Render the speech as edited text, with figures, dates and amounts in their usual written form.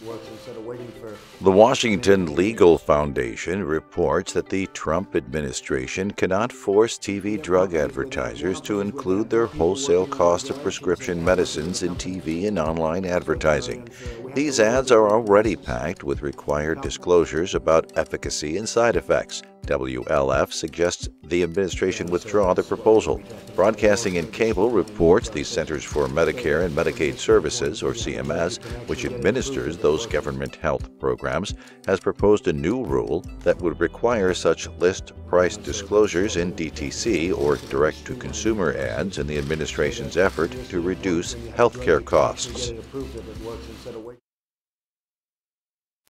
The Washington Legal Foundation reports that the Trump administration cannot force TV drug advertisers to include their wholesale cost of prescription medicines in TV and online advertising. These ads are already packed with required disclosures about efficacy and side effects. WLF suggests the administration withdraw the proposal. Broadcasting and Cable reports the Centers for Medicare and Medicaid Services, or CMS, which administers those government health programs, has proposed a new rule that would require such list price disclosures in DTC, or direct-to-consumer ads, in the administration's effort to reduce healthcare costs.